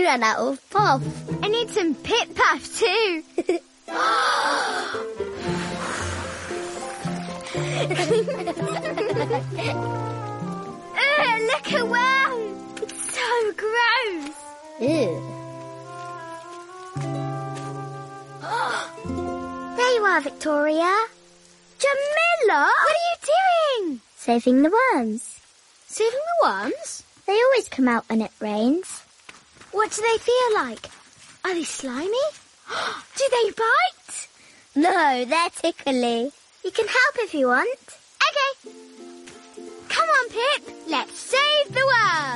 You ran out of puff. I need some Pip Puff too. Look at worm. It's so gross. Ew. There you are, Victoria. Jamila, what are you doing? Saving the worms. Saving the worms? They always come out when it rains. What do they feel like? Are they slimy? Do they bite? No, they're tickly. You can help if you want. Okay. Come on, Pip. Let's save the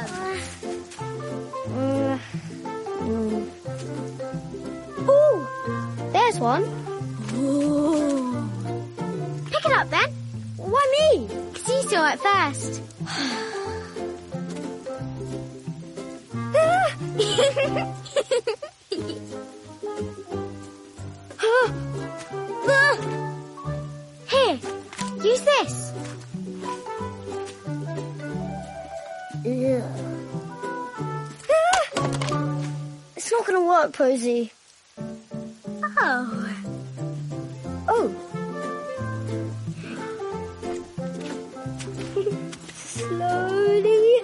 worms. Ooh, there's one. Ooh. Pick it up, then. Why me? Because you saw it first. Here, use this. It's not going to work, Posy. Oh. Oh. Slowly.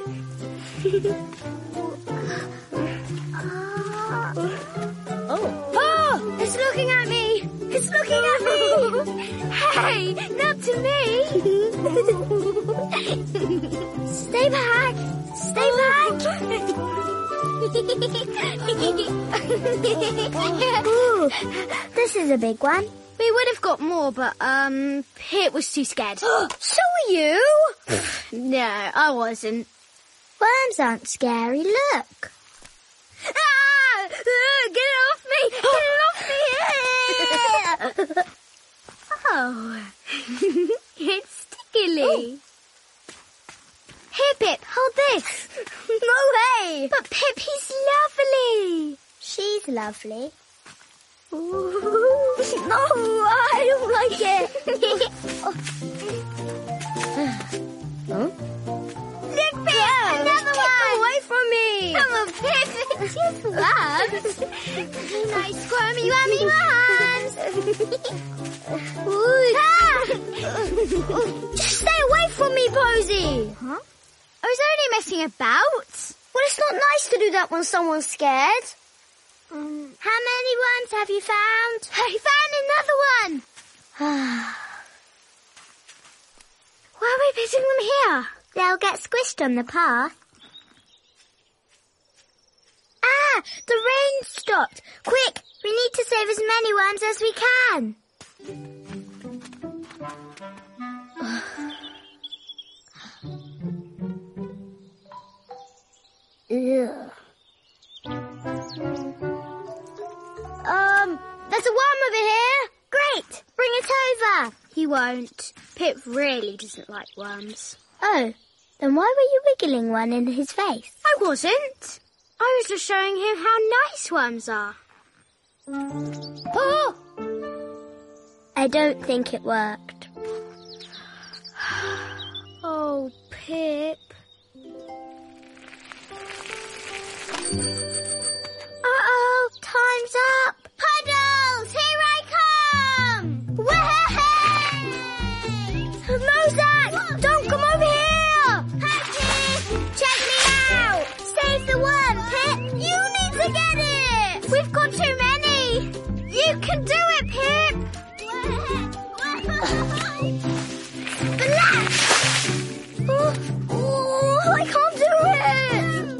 Oh, it's looking at me. It's looking at me. Hey, not to me. Stay back. Stay back. Ooh, this is a big one. We would have got more, but, Pip was too scared. So are you? No, I wasn't. Worms aren't scary, look. Ah! Get off me! Get off me! Oh, it's tickly. Oh. Here, Pip, hold this. No way! But Pip, he's lovely. She's lovely. Ooh. No, I don't like it. Huh? Look, Pip, another one. Away from me. Come on, Pip, it's just worms. Nice squirmy wormy worms. Just stay away from me, Posy. Huh? I was only messing about. Well, it's not nice to do that when someone's scared. How many worms have you found? I found another one. Why are we putting them here? They'll get squished on the path. Ah, the rain stopped. Quick, we need to save as many worms as we can. There's a worm over here. Great, bring it over. He won't. Pip really doesn't like worms. Oh, then why were you wiggling one in his face? I wasn't. I was just showing him how nice worms are. Oh! I don't think it worked. Oh, Pip. Uh-oh, time's up. Puddles, here I come! Wahey! Mozart, don't come over here! Patches, check me out! Save the worm, Pip! You need to get it! We've got too many! You can do it, Pip! I can't do it!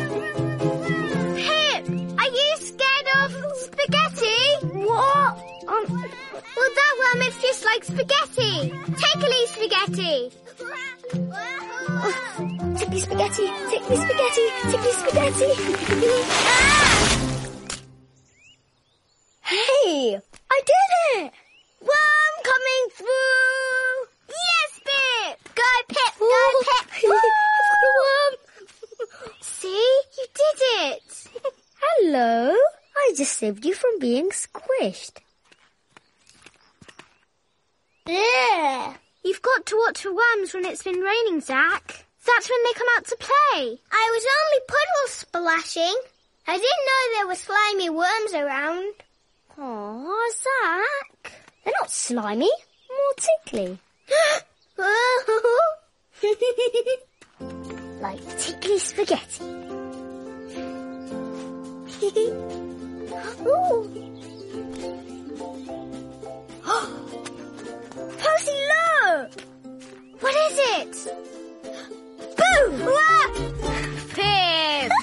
Pip, are you scared of spaghetti? What? Well, that worm, it feels like spaghetti. Tickly spaghetti. Tickly spaghetti, tickly spaghetti, tickly spaghetti. Ah! Hey, I did it! Worm coming through! Yes, Pip! Go, Pip! Go, Ooh. Pip! Worm. See? You did it! Hello. I just saved you from being squished. Yeah. You've got to watch for worms when it's been raining, Zach. That's when they come out to play. I was only puddle splashing. I didn't know there were slimy worms around. Aw, Zach. They're not slimy, more tickly. Like tickly spaghetti. Ooh. Posy, look! What is it? Boo! Pip!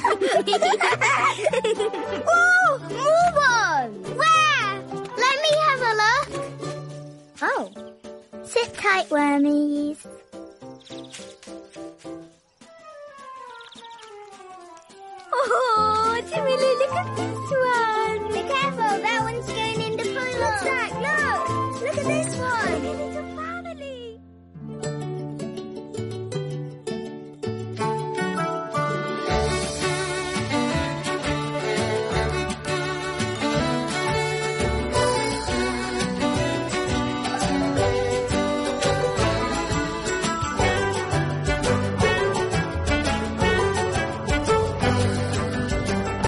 Ooh, more ones! Where? Let me have a look. Oh. Sit tight, wormies. Oh, Timmy, look at this one. Be careful, that one's going in the pool. Zach, look.